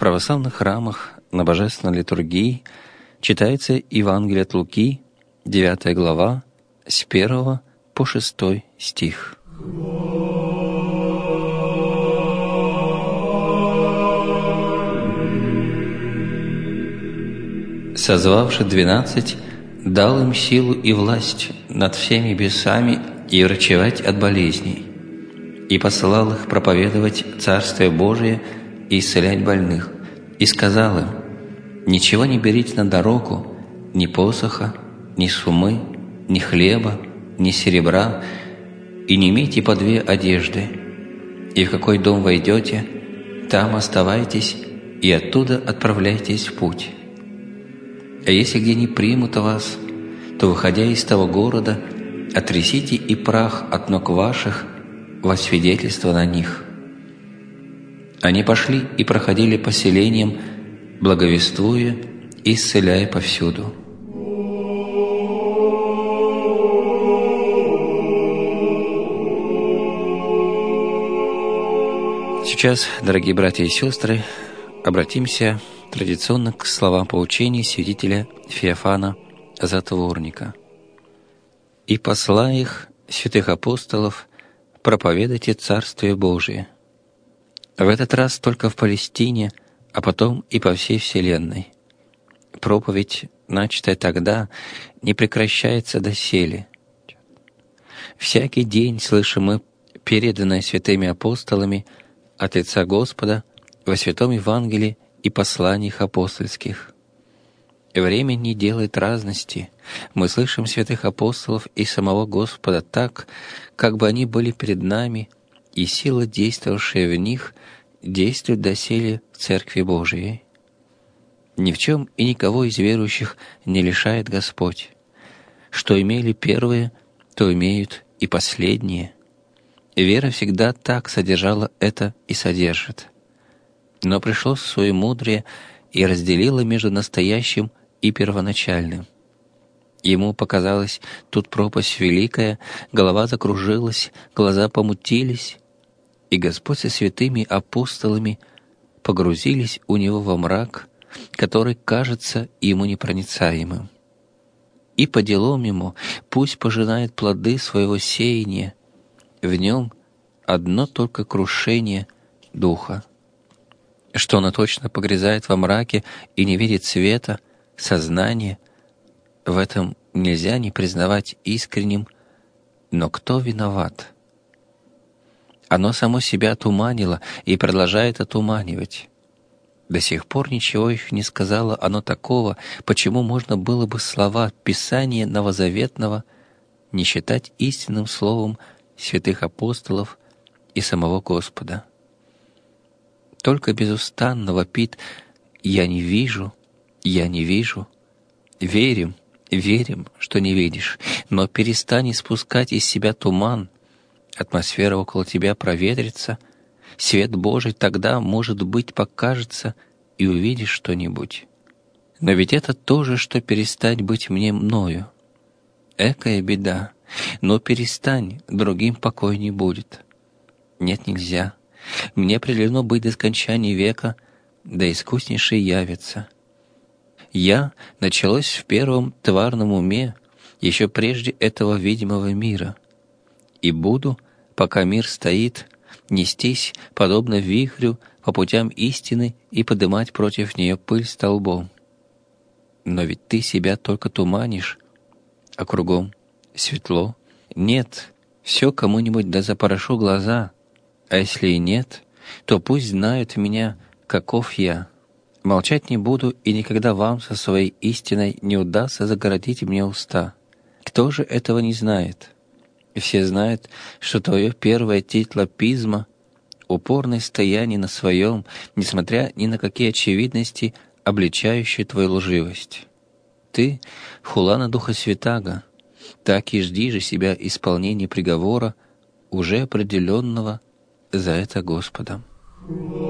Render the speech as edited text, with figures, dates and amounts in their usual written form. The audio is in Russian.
православных храмах на Божественной литургии читается Евангелие от Луки, 9 глава, с 1 по 6 стих. «Созвавши 12, дал им силу и власть над всеми бесами и врачевать от болезней, и послал их проповедовать Царствие Божие и исцелять больных, и сказал им: ничего не берите на дорогу, ни посоха, ни сумы, ни хлеба, ни серебра, и не имейте по 2 одежды, и в какой дом войдете, там оставайтесь, и оттуда отправляйтесь в путь. А если где не примут вас, то, выходя из того города, отрясите и прах от ног ваших во свидетельство на них». Они пошли и проходили по селениям, благовествуя и исцеляя повсюду. Сейчас, дорогие братья и сестры, обратимся традиционно к словам поучений святителя Феофана Затворника. «И посла их, святых апостолов, проповедуйте Царствие Божие». В этот раз только в Палестине, а потом и по всей вселенной. Проповедь, начатая тогда, не прекращается доселе. Всякий день слышим мы переданное святыми апостолами от лица Господа во Святом Евангелии и посланиях апостольских. Время не делает разности. Мы слышим святых апостолов и самого Господа так, как бы они были перед нами, и сила, действовавшая в них, действует доселе в Церкви Божией. Ни в чем и никого из верующих не лишает Господь. Что имели первые, то имеют и последние. Вера всегда так содержала это и содержит. Но пришло свое мудрее и разделило между настоящим и первоначальным. Ему показалось, тут пропасть великая, голова закружилась, глаза помутились, и Господь со святыми апостолами погрузились у него во мрак, который кажется ему непроницаемым. И по делам ему пусть пожинает плоды своего сеяния, в нем одно только крушение духа. Что оно точно погрязает во мраке и не видит света, сознания, в этом нельзя не признавать искренним, но кто виноват? Оно само себя отуманило и продолжает отуманивать. До сих пор ничего их не сказало оно такого, почему можно было бы слова Писания Новозаветного не считать истинным словом святых апостолов и самого Господа. Только безустанно вопит: «Я не вижу, я не вижу». Верим, верим, что не видишь, но перестань испускать из себя туман, атмосфера около тебя проветрится, свет Божий тогда, может быть, покажется, и увидишь что-нибудь. Но ведь это то же, что перестать быть мне мною. Экая беда, но перестань, другим покой не будет. Нет, нельзя. Мне определено быть до скончания века, да искуснейший явится. Я началось в первом тварном уме, еще прежде этого видимого мира, и буду, пока мир стоит, нестись, подобно вихрю, по путям истины и подымать против нее пыль столбом. Но ведь ты себя только туманишь, а кругом светло. Нет, все кому-нибудь да запорошу глаза, а если и нет, то пусть знают меня, каков я. Молчать не буду, и никогда вам со своей истиной не удастся загородить мне уста. Кто же этого не знает? Все знают, что твое первое титлопизма, упорное стояние на своем, несмотря ни на какие очевидности, обличающие твою лживость. Ты — хула на Духа Святаго, так и жди же себя исполнения приговора, уже определенного за это Господом.